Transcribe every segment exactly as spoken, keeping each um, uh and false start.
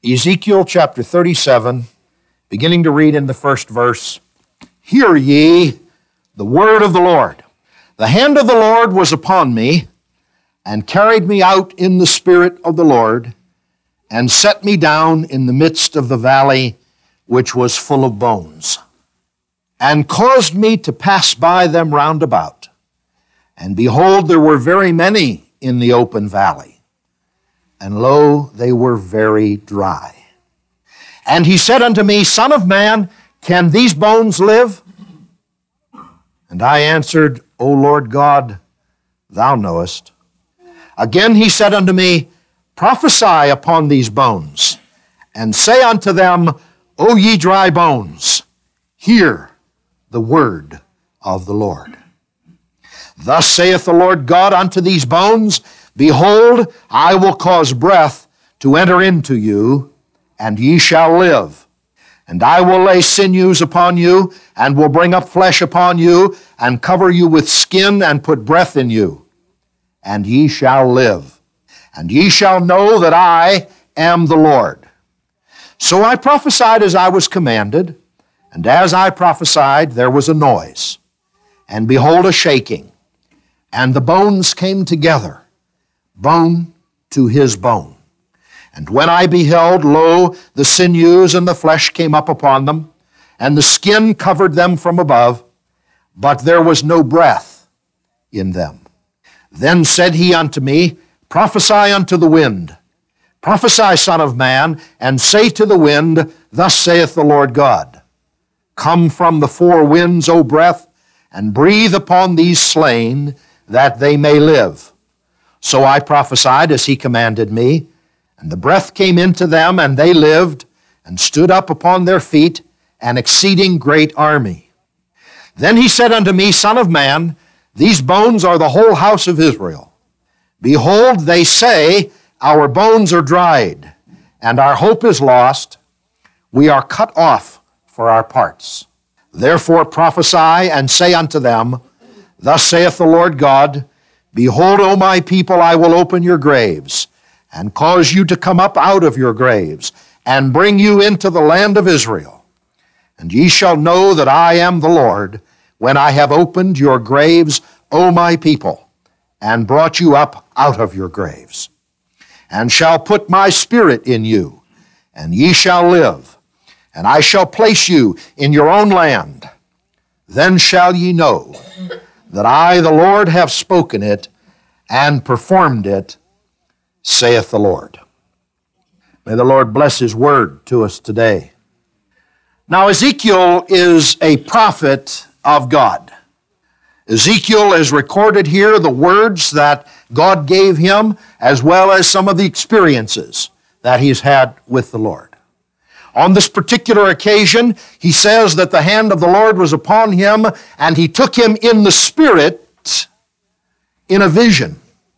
Ezekiel chapter thirty-seven, beginning to read in the first verse, "Hear ye the word of the Lord. The hand of the Lord was upon me, and carried me out in the spirit of the Lord, and set me down in the midst of the valley which was full of bones, and caused me to pass by them round about. And behold, there were very many in the open valley, and lo, they were very dry. And he said unto me, Son of man, can these bones live? And I answered, O Lord God, thou knowest. Again he said unto me, Prophesy upon these bones, and say unto them, O ye dry bones, hear the word of the Lord. Thus saith the Lord God unto these bones, Behold, I will cause breath to enter into you, and ye shall live. And I will lay sinews upon you, and will bring up flesh upon you, and cover you with skin, and put breath in you, and ye shall live. And ye shall know that I am the Lord. So I prophesied as I was commanded, and as I prophesied, there was a noise, and behold, a shaking, and the bones came together, bone to his bone. And when I beheld, lo, the sinews and the flesh came up upon them, and the skin covered them from above, but there was no breath in them. Then said he unto me, Prophesy unto the wind. Prophesy, Son of man, and say to the wind, Thus saith the Lord God, Come from the four winds, O breath, and breathe upon these slain, that they may live. So I prophesied as he commanded me, and the breath came into them, and they lived, and stood up upon their feet, an exceeding great army. Then he said unto me, Son of man, these bones are the whole house of Israel. Behold, they say, Our bones are dried, and our hope is lost. We are cut off for our parts. Therefore prophesy, and say unto them, Thus saith the Lord God, Behold, O my people, I will open your graves, and cause you to come up out of your graves, and bring you into the land of Israel. And ye shall know that I am the Lord, when I have opened your graves, O my people, and brought you up out of your graves. And shall put my spirit in you, and ye shall live, and I shall place you in your own land. Then shall ye know that I, the Lord, have spoken it and performed it, saith the Lord." May the Lord bless his word to us today. Now, Ezekiel is a prophet of God. Ezekiel is recorded here the words that God gave him, as well as some of the experiences that he's had with the Lord. On this particular occasion, he says that the hand of the Lord was upon him, and he took him in the Spirit in a vision.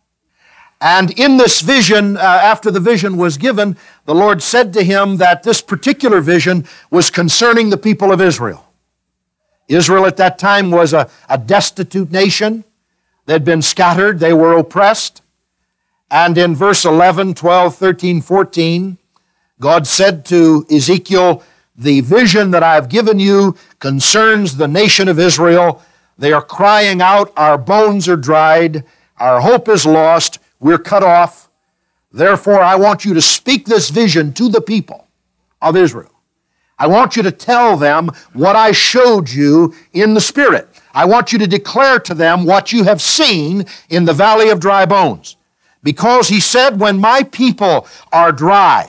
And in this vision, uh, after the vision was given, the Lord said to him that this particular vision was concerning the people of Israel. Israel at that time was a, a destitute nation. They'd been scattered. They were oppressed. And in verse eleven, twelve, thirteen, fourteen, God said to Ezekiel, "The vision that I have given you concerns the nation of Israel. They are crying out, our bones are dried, our hope is lost, we're cut off. Therefore, I want you to speak this vision to the people of Israel. I want you to tell them what I showed you in the Spirit. I want you to declare to them what you have seen in the valley of dry bones. Because he said, when my people are dry,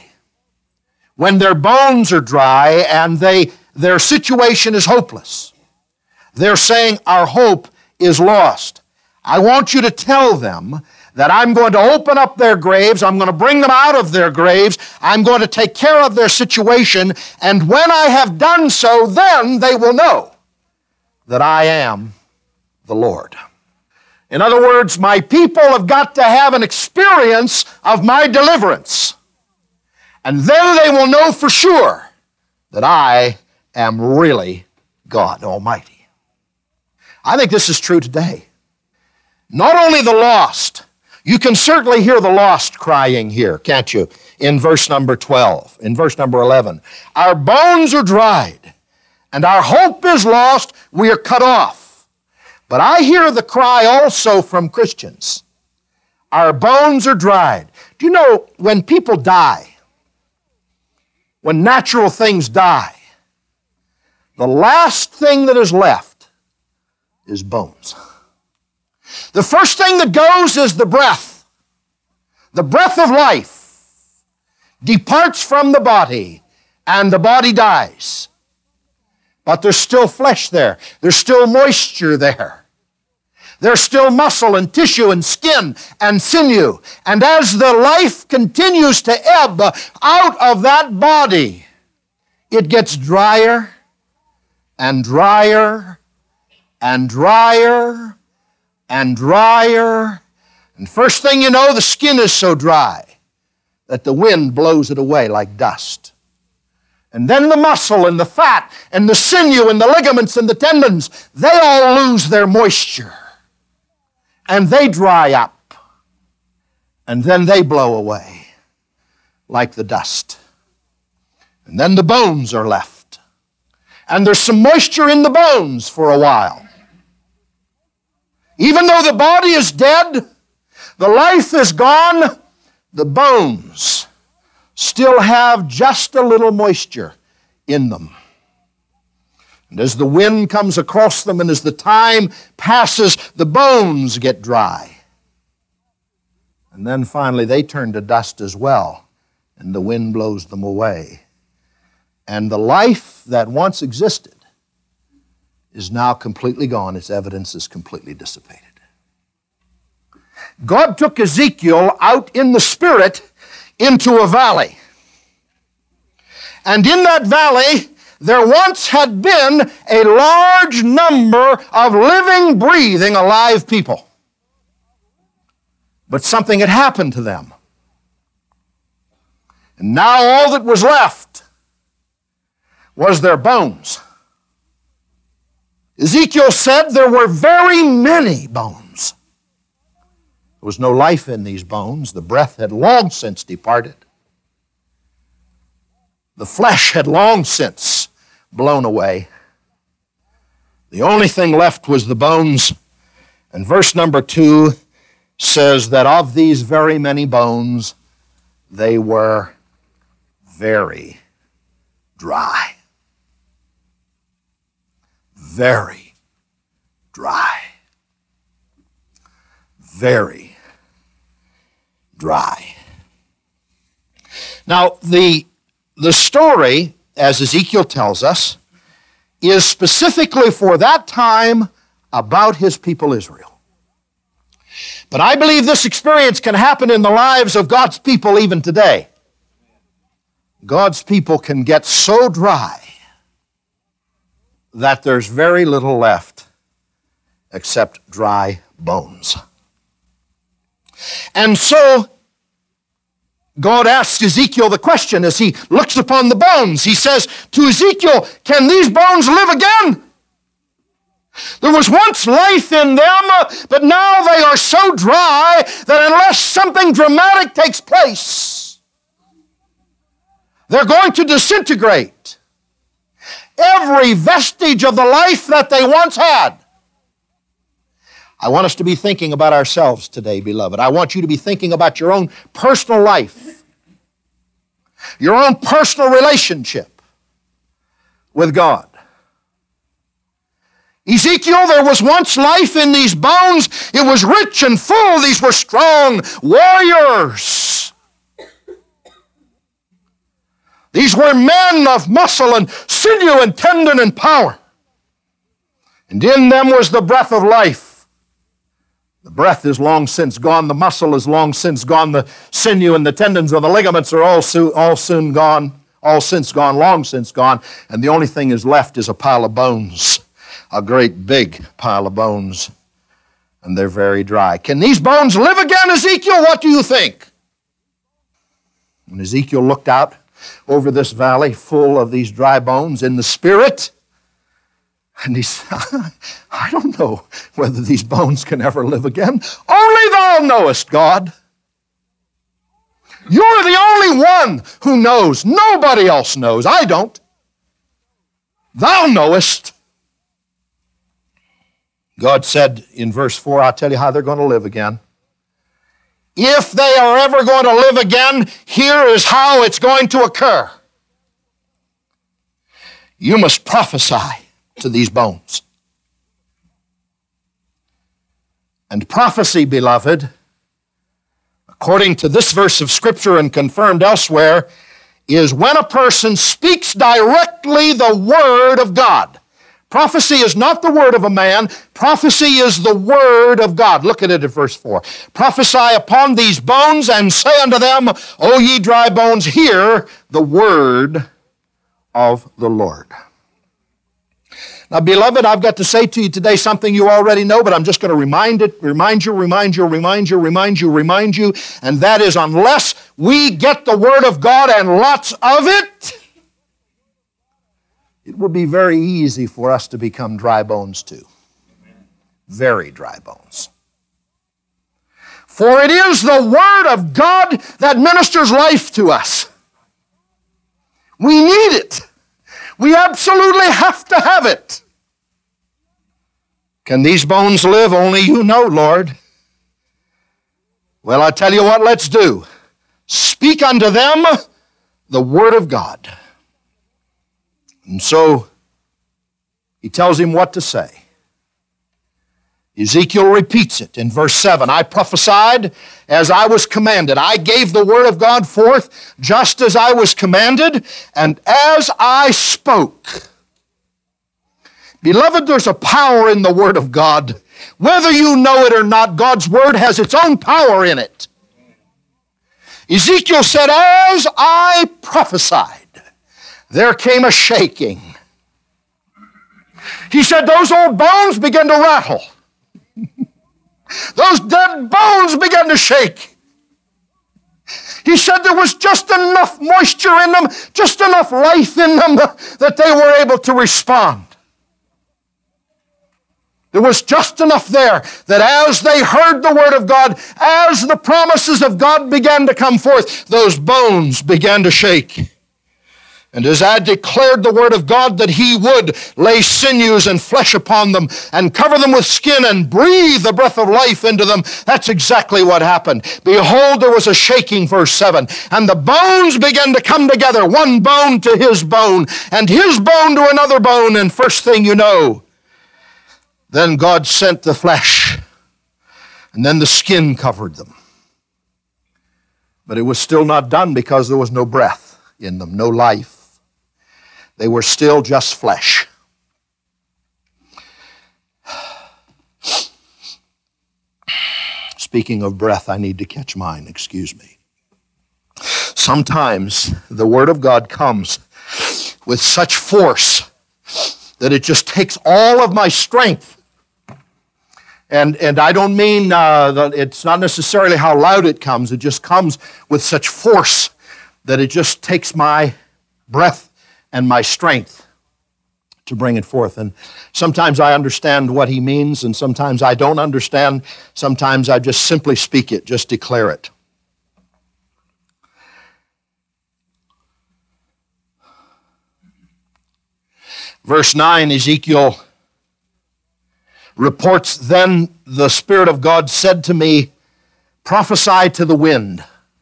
when their bones are dry and they their situation is hopeless, they're saying our hope is lost. I want you to tell them that I'm going to open up their graves, I'm going to bring them out of their graves, I'm going to take care of their situation, and when I have done so, then they will know that I am the Lord." In other words, my people have got to have an experience of my deliverance. And then they will know for sure that I am really God Almighty. I think this is true today. Not only the lost, you can certainly hear the lost crying here, can't you? in verse number twelve, in verse number eleven. Our bones are dried, and our hope is lost, we are cut off. But I hear the cry also from Christians. Our bones are dried. Do you know when people die, when natural things die, the last thing that is left is bones. The first thing that goes is the breath. The breath of life departs from the body, and the body dies. But there's still flesh there. There's still moisture there. There's still muscle and tissue and skin and sinew. And as the life continues to ebb out of that body, it gets drier and drier and drier and drier. And first thing you know, the skin is so dry that the wind blows it away like dust. And then the muscle and the fat and the sinew and the ligaments and the tendons, they all lose their moisture. And they dry up. And then they blow away like the dust. And then the bones are left. And there's some moisture in the bones for a while. Even though the body is dead, the life is gone, the bones still have just a little moisture in them. And as the wind comes across them and as the time passes, the bones get dry. And then finally they turn to dust as well, and the wind blows them away. And the life that once existed is now completely gone. Its evidence is completely dissipated. God took Ezekiel out in the Spirit into a valley. And in that valley, there once had been a large number of living, breathing, alive people. But something had happened to them. And now all that was left was their bones. Ezekiel said there were very many bones. There was no life in these bones. The breath had long since departed. The flesh had long since blown away. The only thing left was the bones. And verse number two says that of these very many bones, they were very dry. Very dry. Very dry. Now, the, the story, as Ezekiel tells us, is specifically for that time about his people Israel. But I believe this experience can happen in the lives of God's people even today. God's people can get so dry that there's very little left except dry bones. And so God asks Ezekiel the question as he looks upon the bones. He says to Ezekiel, can these bones live again? There was once life in them, but now they are so dry that unless something dramatic takes place, they're going to disintegrate. Every vestige of the life that they once had. I want us to be thinking about ourselves today, beloved. I want you to be thinking about your own personal life, your own personal relationship with God. Ezekiel, there was once life in these bones. It was rich and full. These were strong warriors. These were men of muscle and sinew and tendon and power. And in them was the breath of life. The breath is long since gone. The muscle is long since gone. The sinew and the tendons and the ligaments are all, soon, all soon gone, all since gone, long since gone. And the only thing is left is a pile of bones, a great big pile of bones. And they're very dry. Can these bones live again, Ezekiel? What do you think? When Ezekiel looked out over this valley full of these dry bones in the Spirit, and he said, I don't know whether these bones can ever live again. Only thou knowest, God. You're the only one who knows. Nobody else knows. I don't. Thou knowest. God said in verse four, I'll tell you how they're going to live again. If they are ever going to live again, here is how it's going to occur. You must prophesy to these bones. And prophecy, beloved, according to this verse of Scripture and confirmed elsewhere, is when a person speaks directly the Word of God. Prophecy is not the word of a man. Prophecy is the Word of God. Look at it at verse four. Prophesy upon these bones and say unto them, O ye dry bones, hear the word of the Lord. Now, beloved, I've got to say to you today something you already know, but I'm just going to remind it, remind you, remind you, remind you, remind you, remind you, and that is unless we get the Word of God and lots of it, it will be very easy for us to become dry bones too. Very dry bones. For it is the Word of God that ministers life to us. We need it. We absolutely have to have it. Can these bones live? Only you know, Lord. Well, I tell you what, let's do. Speak unto them the Word of God. And so he tells him what to say. Ezekiel repeats it in verse seven. I prophesied as I was commanded. I gave the word of God forth just as I was commanded and as I spoke. Beloved, there's a power in the Word of God. Whether you know it or not, God's Word has its own power in it. Ezekiel said, as I prophesied, there came a shaking. He said, those old bones began to rattle. Those dead bones began to shake. He said there was just enough moisture in them, just enough life in them that they were able to respond. There was just enough there that as they heard the Word of God, as the promises of God began to come forth, those bones began to shake. And as I declared the Word of God that He would lay sinews and flesh upon them and cover them with skin and breathe the breath of life into them, that's exactly what happened. Behold, there was a shaking, verse seven, and the bones began to come together, one bone to his bone, and his bone to another bone, and first thing you know, then God sent the flesh, and then the skin covered them. But it was still not done because there was no breath in them, no life. They were still just flesh. Speaking of breath, I need to catch mine, excuse me. Sometimes the Word of God comes with such force that it just takes all of my strength. And, and I don't mean, uh, that it's not necessarily how loud it comes. It just comes with such force that it just takes my breath and my strength to bring it forth. And sometimes I understand what he means, and sometimes I don't understand. Sometimes I just simply speak it, just declare it. Verse nine, Ezekiel reports, then the Spirit of God said to me, prophesy to the wind.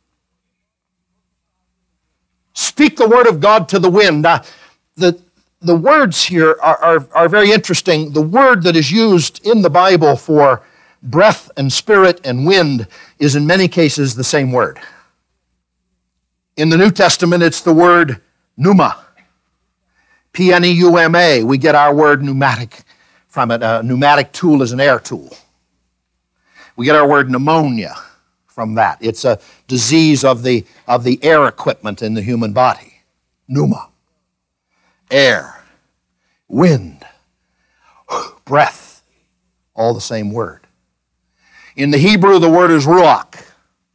Speak the word of God to the wind. Now, the, the words here are, are, are very interesting. The word that is used in the Bible for breath and spirit and wind is in many cases the same word. In the New Testament, it's the word pneuma. P N E U M A. We get our word pneumatic from it. A pneumatic tool is an air tool. We get our word pneumonia from that. It's a disease of the, of the air equipment in the human body. Pneuma. Air. Wind. Breath. All the same word. In the Hebrew, the word is ruach.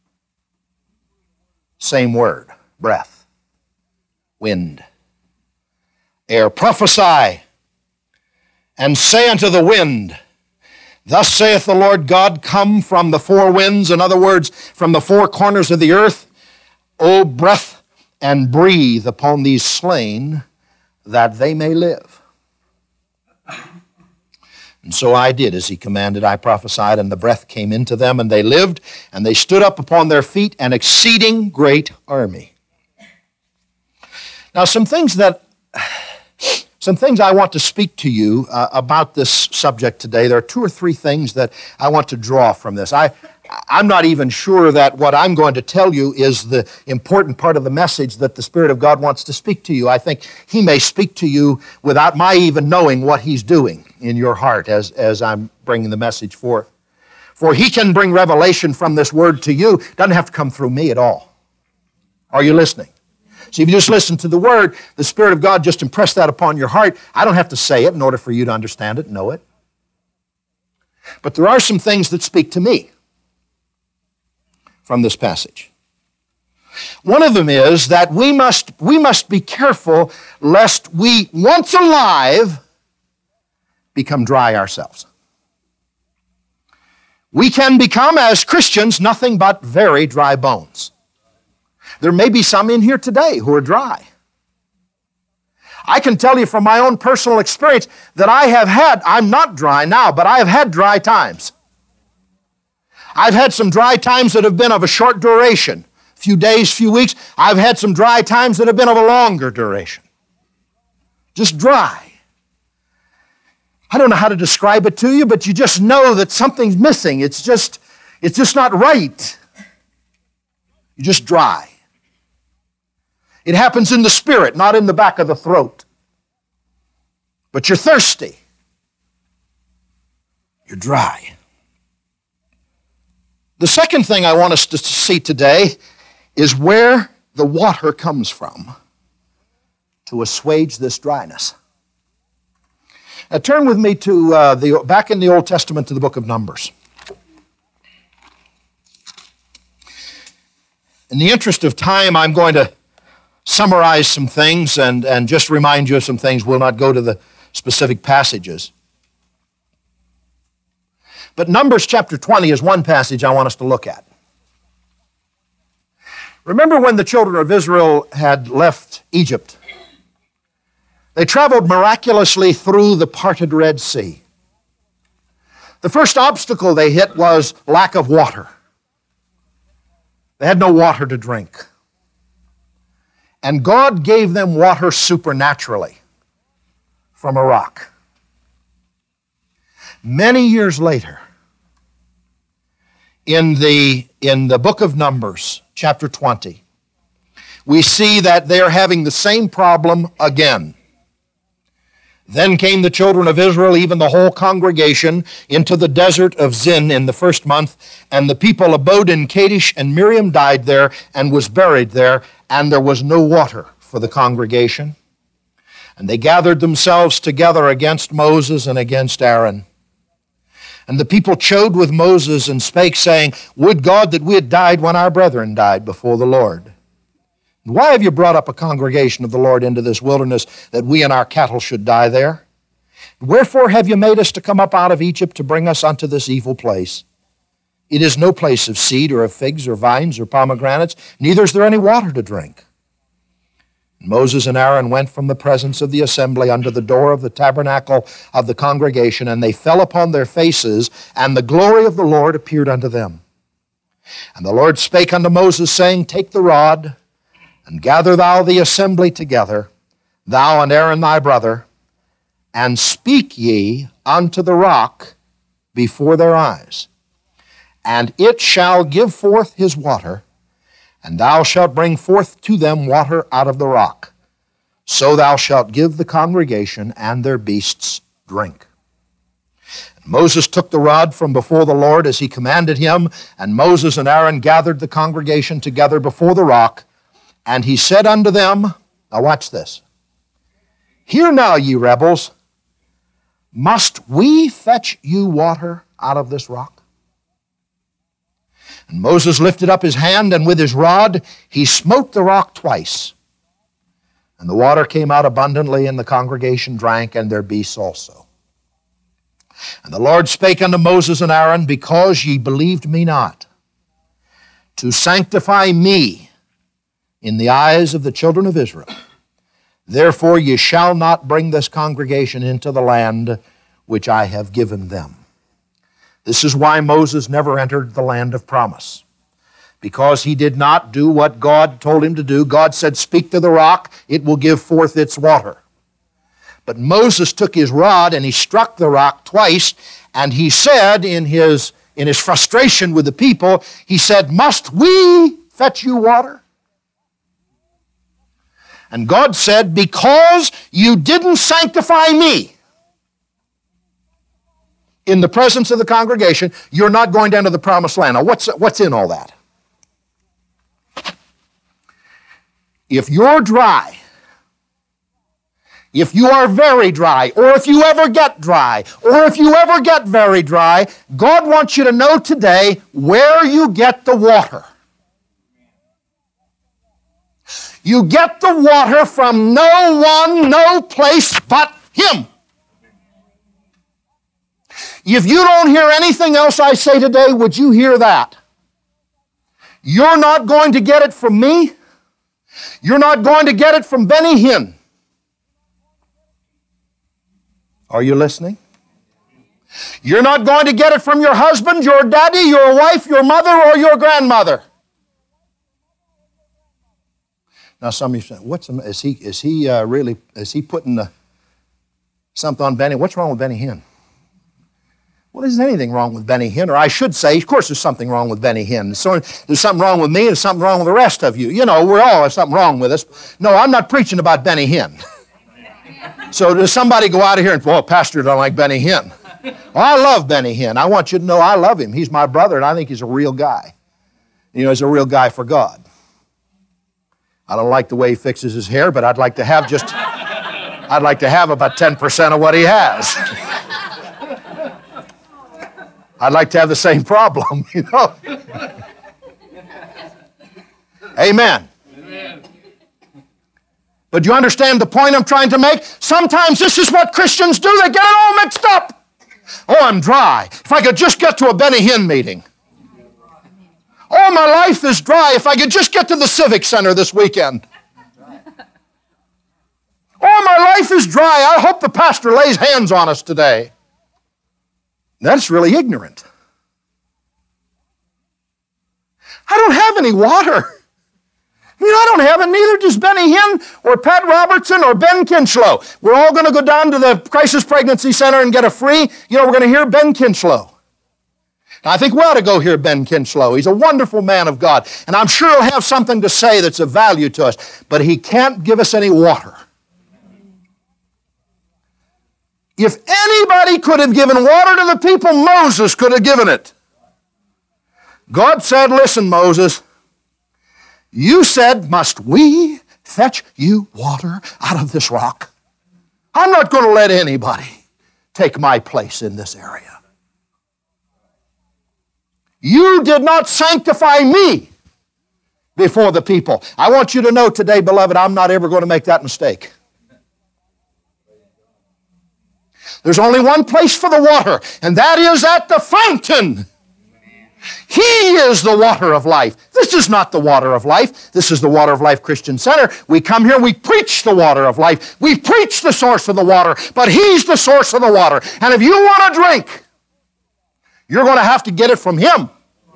Same word. Breath. Wind. Air. Prophesy and say unto the wind, thus saith the Lord God, come from the four winds, in other words, from the four corners of the earth, O breath and breathe upon these slain, that they may live. And so I did as he commanded. I prophesied, and the breath came into them, and they lived, and they stood up upon their feet, an exceeding great army. Now, some things that, some things I want to speak to you uh, about this subject today. There are two or three things that I want to draw from this. I, I'm not even sure that what I'm going to tell you is the important part of the message that the Spirit of God wants to speak to you. I think He may speak to you without my even knowing what He's doing in your heart as, as I'm bringing the message forth. For He can bring revelation from this Word to you. It doesn't have to come through me at all. Are you listening? So if you just listen to the Word, the Spirit of God just impressed that upon your heart. I don't have to say it in order for you to understand it and know it. But there are some things that speak to me from this passage. One of them is that we must, we must be careful lest we, once alive, become dry ourselves. We can become, as Christians, nothing but very dry bones. There may be some in here today who are dry. I can tell you from my own personal experience that I have had, I'm not dry now, but I have had dry times. I've had some dry times that have been of a short duration, a few days, few weeks. I've had some dry times that have been of a longer duration. Just dry. I don't know how to describe it to you, but you just know that something's missing. It's just, it's just not right. You're just dry. It happens in the spirit, not in the back of the throat. But you're thirsty. You're dry. The second thing I want us to see today is where the water comes from to assuage this dryness. Now turn with me to uh, the back in the Old Testament to the book of Numbers. In the interest of time, I'm going to summarize some things and, and just remind you of some things. We'll not go to the specific passages. But Numbers chapter twenty is one passage I want us to look at. Remember when the children of Israel had left Egypt? They traveled miraculously through the parted Red Sea. The first obstacle they hit was lack of water. They had no water to drink. And God gave them water supernaturally from a rock. Many years later, in the, in the book of Numbers, chapter twenty, we see that they are having the same problem again. Then came the children of Israel, even the whole congregation, into the desert of Zin in the first month, and the people abode in Kadesh, and Miriam died there and was buried there, and there was no water for the congregation. And they gathered themselves together against Moses and against Aaron. And the people chode with Moses and spake, saying, Would God that we had died when our brethren died before the Lord. Why have you brought up a congregation of the Lord into this wilderness, that we and our cattle should die there? Wherefore have you made us to come up out of Egypt to bring us unto this evil place? It is no place of seed or of figs or vines or pomegranates, neither is there any water to drink. And Moses and Aaron went from the presence of the assembly unto the door of the tabernacle of the congregation, and they fell upon their faces, and the glory of the Lord appeared unto them. And the Lord spake unto Moses, saying, Take the rod, and gather thou the assembly together, thou and Aaron thy brother, and speak ye unto the rock before their eyes. And it shall give forth his water, and thou shalt bring forth to them water out of the rock. So thou shalt give the congregation and their beasts drink. And Moses took the rod from before the Lord as he commanded him, and Moses and Aaron gathered the congregation together before the rock, and he said unto them, now watch this, Hear now, ye rebels, must we fetch you water out of this rock? And Moses lifted up his hand, and with his rod he smote the rock twice. And the water came out abundantly, and the congregation drank, and their beasts also. And the Lord spake unto Moses and Aaron, Because ye believed me not, to sanctify me, in the eyes of the children of Israel. Therefore ye shall not bring this congregation into the land which I have given them. This is why Moses never entered the land of promise, because he did not do what God told him to do. God said, speak to the rock, it will give forth its water. But Moses took his rod and he struck the rock twice, and he said in his, in his frustration with the people, he said, must we fetch you water? And God said, because you didn't sanctify me in the presence of the congregation, you're not going to enter the promised land. Now, what's, what's in all that? If you're dry, if you are very dry, or if you ever get dry, or if you ever get very dry, God wants you to know today where you get the water. You get the water from no one, no place but Him. If you don't hear anything else I say today, would you hear that? You're not going to get it from me. You're not going to get it from Benny Hinn. Are you listening? You're not going to get it from your husband, your daddy, your wife, your mother, or your grandmother. Now some of you say, what's, is he, is he uh, really, is he putting uh, something on Benny? What's wrong with Benny Hinn? Well, there isn't anything wrong with Benny Hinn, or I should say, of course there's something wrong with Benny Hinn. So there's something wrong with me, and there's something wrong with the rest of you. You know, we're all have something wrong with us. No, I'm not preaching about Benny Hinn. So does somebody go out of here and, well, Pastor don't like Benny Hinn. Well, I love Benny Hinn. I want you to know I love him. He's my brother, and I think he's a real guy. You know, he's a real guy for God. I don't like the way he fixes his hair, but I'd like to have just, I'd like to have about ten percent of what he has. I'd like to have the same problem, you know. Amen. Amen. But you understand the point I'm trying to make? Sometimes this is what Christians do. They get it all mixed up. Oh, I'm dry. If I could just get to a Benny Hinn meeting. Oh, my life is dry. If I could just get to the Civic Center this weekend. Oh, my life is dry. I hope the pastor lays hands on us today. That's really ignorant. I don't have any water. I mean, I don't have it. Neither does Benny Hinn or Pat Robertson or Ben Kinchlow. We're all going to go down to the Crisis Pregnancy Center and get a free, you know, we're going to hear Ben Kinchlow. Now, I think we ought to go hear Ben Kinchlow. He's a wonderful man of God, and I'm sure he'll have something to say that's of value to us, but he can't give us any water. If anybody could have given water to the people, Moses could have given it. God said, listen, Moses, you said, must we fetch you water out of this rock? I'm not going to let anybody take my place in this area. You did not sanctify me before the people. I want you to know today, beloved, I'm not ever going to make that mistake. There's only one place for the water, and that is at the fountain. He is the water of life. This is not the water of life. This is the Water of Life Christian Center. We come here, we preach the water of life. We preach the source of the water, but He's the source of the water. And if you want to drink, you're going to have to get it from Him.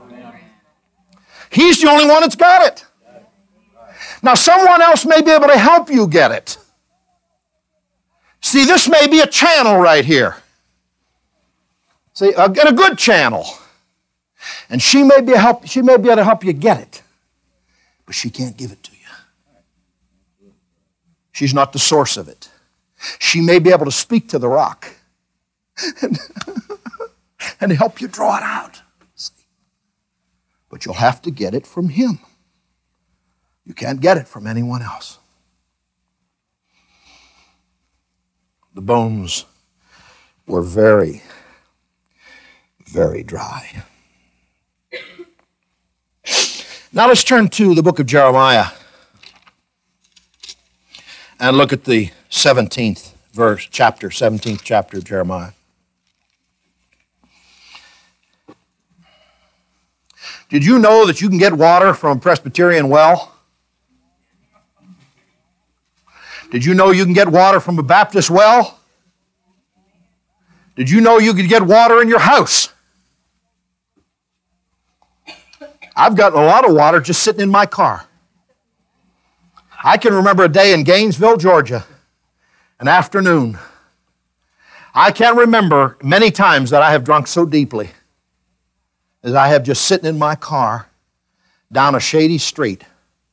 He's the only one that's got it. Now, someone else may be able to help you get it. See, this may be a channel right here. See, a, a good channel. And she may be help, she may be able to help you get it. But she can't give it to you. She's not the source of it. She may be able to speak to the rock and, and help you draw it out. See? But you'll have to get it from Him. You can't get it from anyone else. The bones were very, very dry. Now let's turn to the book of Jeremiah and look at the seventeenth verse, chapter, seventeenth chapter of Jeremiah. Did you know that you can get water from a Presbyterian well? Did you know you can get water from a Baptist well? Did you know you could get water in your house? I've gotten a lot of water just sitting in my car. I can remember a day in Gainesville, Georgia, an afternoon. I can't remember many times that I have drunk so deeply as I have just sitting in my car down a shady street.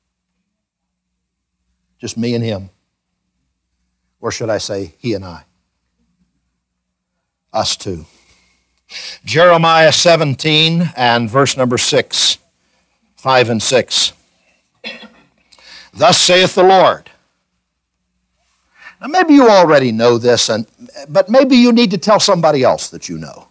Just me and him. Or should I say, he and I. Us two. Jeremiah seventeen and verse number six. Five and six. Thus saith the Lord. Now maybe you already know this, and, but maybe you need to tell somebody else that you know.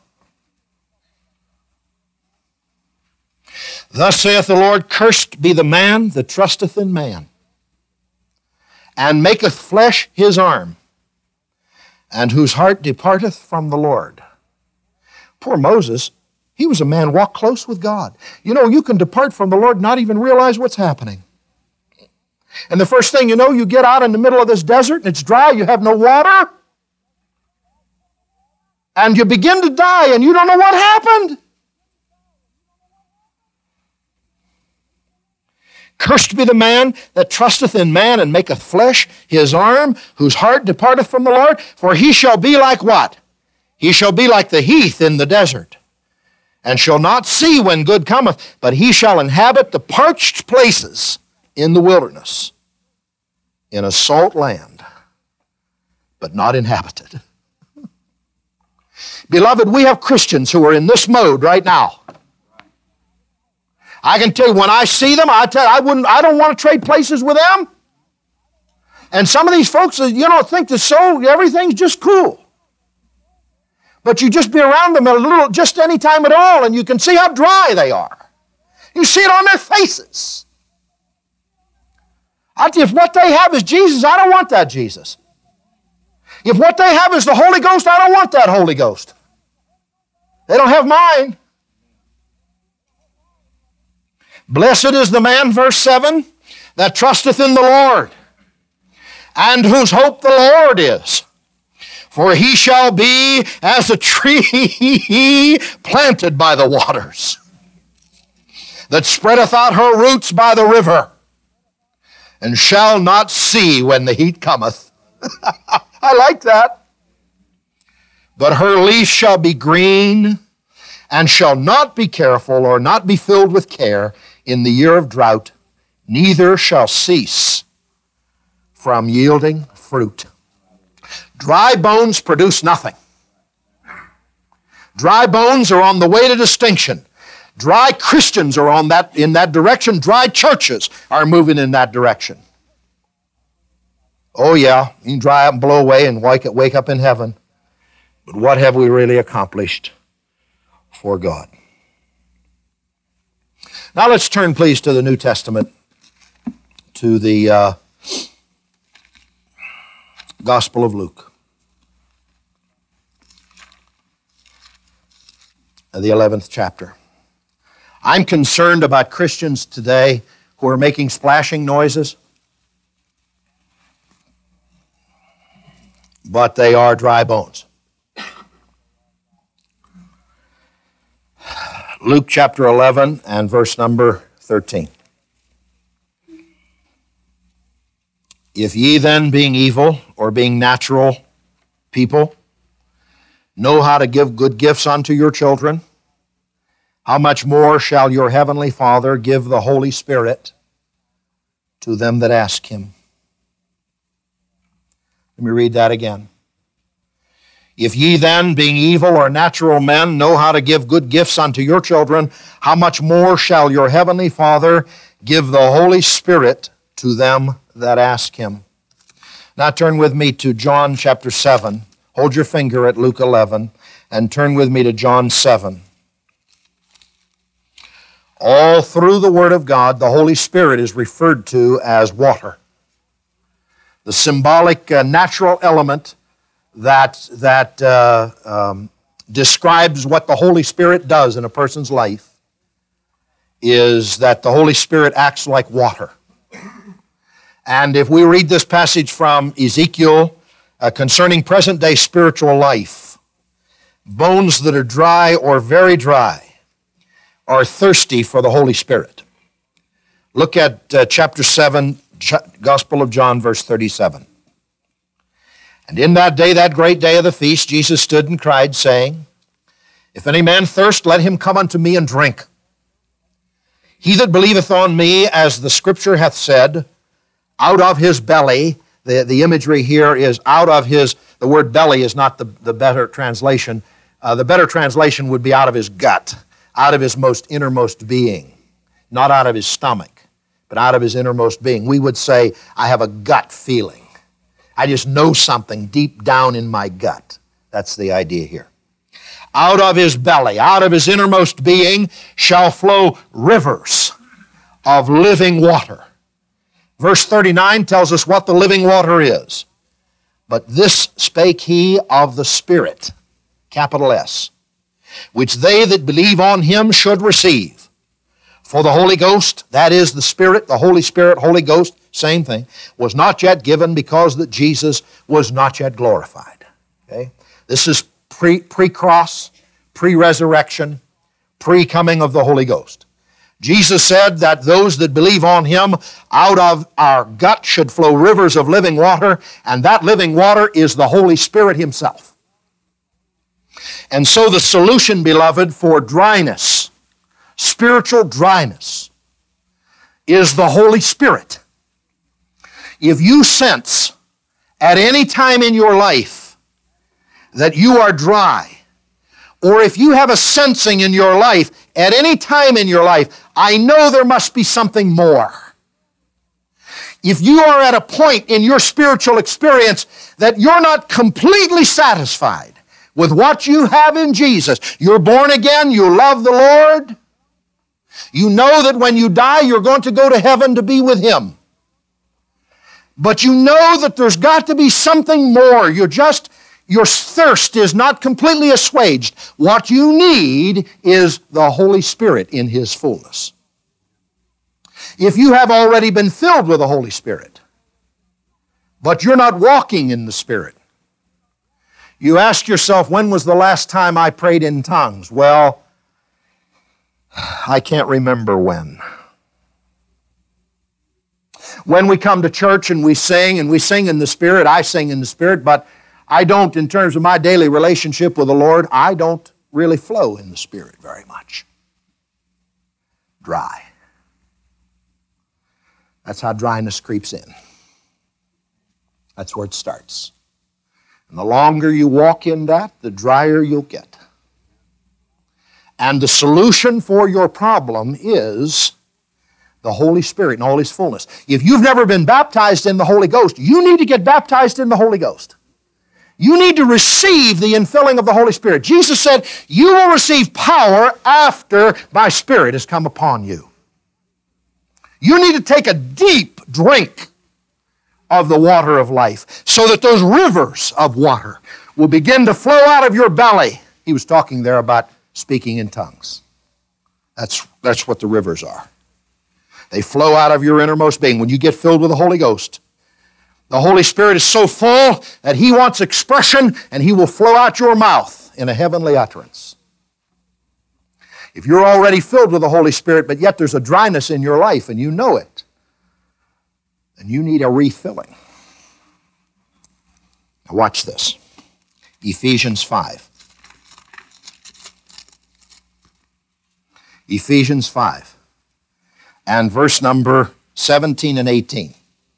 Thus saith the Lord, cursed be the man that trusteth in man, and maketh flesh his arm, and whose heart departeth from the Lord. Poor Moses, he was a man walked close with God. You know, you can depart from the Lord, not even realize what's happening. And the first thing you know, you get out in the middle of this desert, and it's dry, you have no water, and you begin to die, and you don't know what happened. Cursed be the man that trusteth in man and maketh flesh his arm, whose heart departeth from the Lord, for he shall be like what? He shall be like the heath in the desert, and shall not see when good cometh, but he shall inhabit the parched places in the wilderness, in a salt land, but not inhabited. Beloved, we have Christians who are in this mode right now. I can tell you, when I see them, I tell you, I wouldn't, I don't want to trade places with them. And some of these folks, you know, think that so everything's just cool. But you just be around them a little, just any time at all, and you can see how dry they are. You see it on their faces. I tell you, if what they have is Jesus, I don't want that Jesus. If what they have is the Holy Ghost, I don't want that Holy Ghost. They don't have mine. Blessed is the man, verse seven, that trusteth in the Lord, and whose hope the Lord is. For he shall be as a tree planted by the waters, that spreadeth out her roots by the river, and shall not see when the heat cometh. I like that. But her leaf shall be green, and shall not be careful, or not be filled with care, in the year of drought, neither shall cease from yielding fruit. Dry bones produce nothing. Dry bones are on the way to distinction. Dry Christians are on that, in that direction. Dry churches are moving in that direction. Oh yeah, you can dry up and blow away and wake, wake up in heaven. But what have we really accomplished for God? Now let's turn, please, to the New Testament, to the uh, Gospel of Luke, the eleventh chapter. I'm concerned about Christians today who are making splashing noises, but they are dry bones. Luke chapter eleven and verse number thirteen. If ye then, being evil, or being natural people, know how to give good gifts unto your children, how much more shall your heavenly Father give the Holy Spirit to them that ask him? Let me read that again. If ye then, being evil or natural men, know how to give good gifts unto your children, how much more shall your heavenly Father give the Holy Spirit to them that ask him? Now turn with me to John chapter seven. Hold your finger at Luke eleven and turn with me to John seven. All through the Word of God, the Holy Spirit is referred to as water. The symbolic uh, natural element that, that uh, um, describes what the Holy Spirit does in a person's life is that the Holy Spirit acts like water. And if we read this passage from Ezekiel uh, concerning present-day spiritual life, bones that are dry or very dry are thirsty for the Holy Spirit. Look at uh, chapter seven, Ch- Gospel of John, verse thirty-seven. And in that day, that great day of the feast, Jesus stood and cried, saying, If any man thirst, let him come unto me and drink. He that believeth on me, as the Scripture hath said, out of his belly, the, the imagery here is out of his, the word belly is not the, the better translation. Uh, the better translation would be out of his gut, out of his most innermost being, not out of his stomach, but out of his innermost being. We would say, I have a gut feeling. I just know something deep down in my gut. That's the idea here. Out of his belly, out of his innermost being, shall flow rivers of living water. Verse thirty-nine tells us what the living water is. But this spake he of the Spirit, capital S, which they that believe on him should receive. For the Holy Ghost, that is the Spirit, the Holy Spirit, Holy Ghost, same thing, was not yet given because that Jesus was not yet glorified. Okay? This is pre, pre-cross, pre-resurrection, pre-coming of the Holy Ghost. Jesus said that those that believe on him, out of our gut should flow rivers of living water, and that living water is the Holy Spirit himself. And so the solution, beloved, for dryness, spiritual dryness, is the Holy Spirit. If you sense at any time in your life that you are dry, or if you have a sensing in your life at any time in your life, I know there must be something more. If you are at a point in your spiritual experience that you're not completely satisfied with what you have in Jesus, you're born again, you love the Lord, you know that when you die you're going to go to heaven to be with him. But you know that there's got to be something more. You're just, your thirst is not completely assuaged. What you need is the Holy Spirit in his fullness. If you have already been filled with the Holy Spirit, but you're not walking in the Spirit, you ask yourself, when was the last time I prayed in tongues? Well, I can't remember when. When we come to church and we sing, and we sing in the Spirit, I sing in the Spirit, but I don't, in terms of my daily relationship with the Lord, I don't really flow in the Spirit very much. Dry. That's how dryness creeps in. That's where it starts. And the longer you walk in that, the drier you'll get. And the solution for your problem is the Holy Spirit in all his fullness. If you've never been baptized in the Holy Ghost, you need to get baptized in the Holy Ghost. You need to receive the infilling of the Holy Spirit. Jesus said, you will receive power after my Spirit has come upon you. You need to take a deep drink of the water of life so that those rivers of water will begin to flow out of your belly. He was talking there about speaking in tongues. That's, that's what the rivers are. They flow out of your innermost being. When you get filled with the Holy Ghost, the Holy Spirit is so full that he wants expression, and he will flow out your mouth in a heavenly utterance. If you're already filled with the Holy Spirit, but yet there's a dryness in your life and you know it, then you need a refilling. Now watch this. Ephesians five. Ephesians five. And verse number seventeen and eighteen.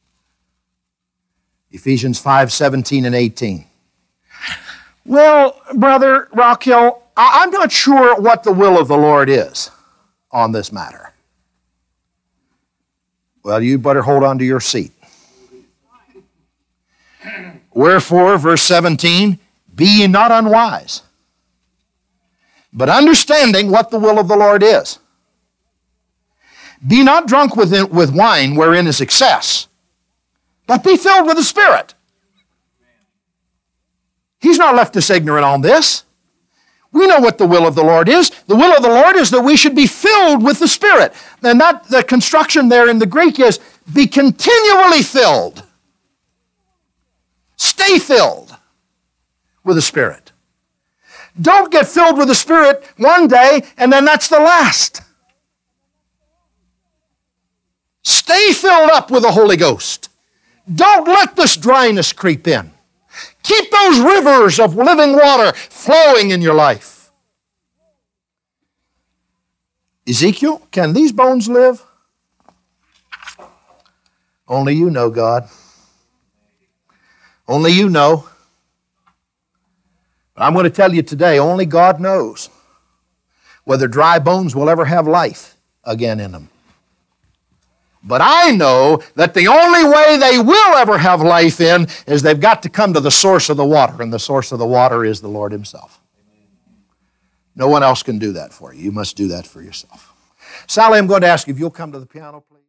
Ephesians five, seventeen and eighteen. Well, Brother Rockhill, I'm not sure what the will of the Lord is on this matter. Well, you better hold on to your seat. Wherefore, verse seventeen, be ye not unwise, but understanding what the will of the Lord is. Be not drunk with, with wine wherein is excess, but be filled with the Spirit. He's not left us ignorant on this. We know what the will of the Lord is. The will of the Lord is that we should be filled with the Spirit. And that the construction there in the Greek is be continually filled. Stay filled with the Spirit. Don't get filled with the Spirit one day and then that's the last. Stay filled up with the Holy Ghost. Don't let this dryness creep in. Keep those rivers of living water flowing in your life. Ezekiel, can these bones live? Only you know, God. Only you know. But I'm going to tell you today, only God knows whether dry bones will ever have life again in them. But I know that the only way they will ever have life in is they've got to come to the source of the water, and the source of the water is the Lord Himself. No one else can do that for you. You must do that for yourself. Sally, I'm going to ask you if you'll come to the piano, please.